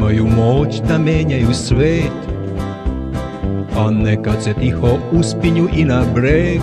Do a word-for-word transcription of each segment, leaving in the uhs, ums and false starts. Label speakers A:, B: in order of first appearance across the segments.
A: imaju moć da menjaju svet, a nekad se tiho uspinju i na breg.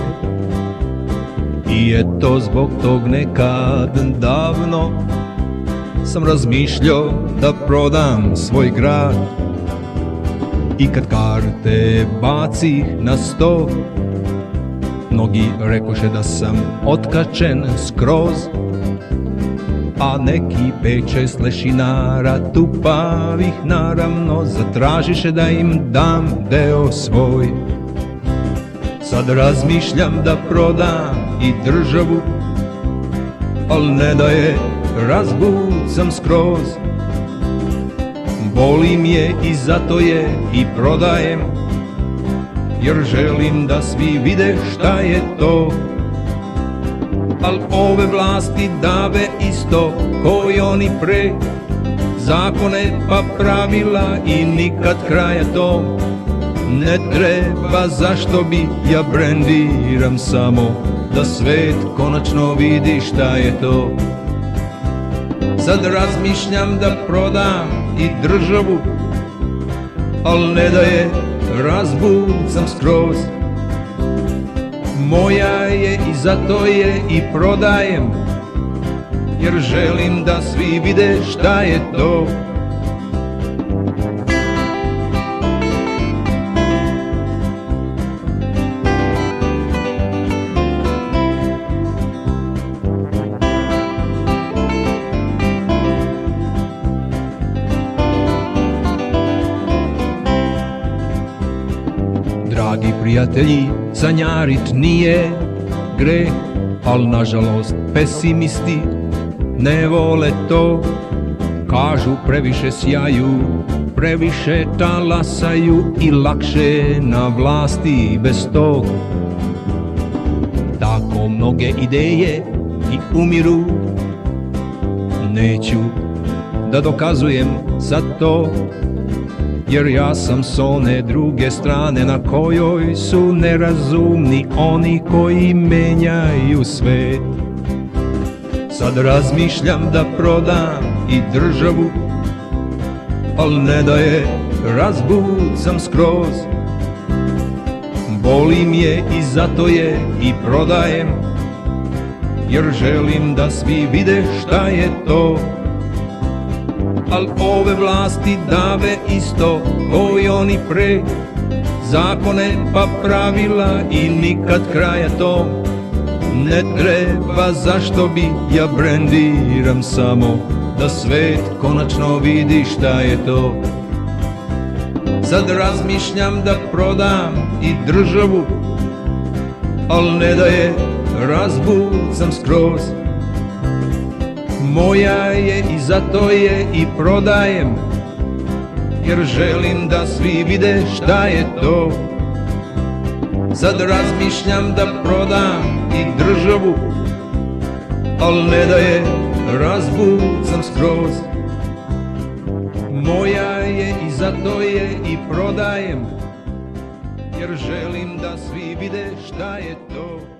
A: I eto zbog tog nekad davno sam razmišljao da prodam svoj grad. I kad karte bacih na sto, mnogi rekoše da sam otkačen skroz, a neki pet šest lešinara tupavih naravno zatražiše da im dam deo svoj. Sad razmišljam da prodam i državu, al ne da je razbucam skroz. Boli je i zato je i prodajem, jer želim da svi vide šta je to. Al ove vlasti dave isto ko i oni pre, zakone pa pravila i nikad kraja to. Ne treba, zašto bi ja brendiram samo da svet konačno vidi šta je to. Sad razmišljam da prodam i državu, al ne da je razbucam skroz. Moja je i zato je i prodajem, jer želim da svi vide šta je to. Dragi prijatelji, sanjarit nije greh, al nažalost pesimisti ne vole to. Kažu previše sjaju, previše talasaju i lakše na vlasti bez tog. Tako mnoge ideje i umiru, neću da dokazujem sad to, jer ja sam s one druge strane na kojoj su nerazumni oni koji menjaju svet. Sad razmišljam da prodam i državu, al ne da je razbucam skroz. Bolim je i zato je i prodajem, jer želim da svi vide šta je to. Al ove vlasti dave isto ko i oni pre, zakone pa pravila i nikad kraja to. Ne treba, zašto bi ja brendiram samo da svet konačno vidi šta je to. Sad razmišljam da prodam i državu, al ne da je razbucam skroz. Moja je i zato je i prodajem, jer želim da svi vide šta je to. Sad razmišljam da prodam i državu, al ne da je razbucam skroz. Moja je i zato je i prodajem, jer želim da svi vide šta je to.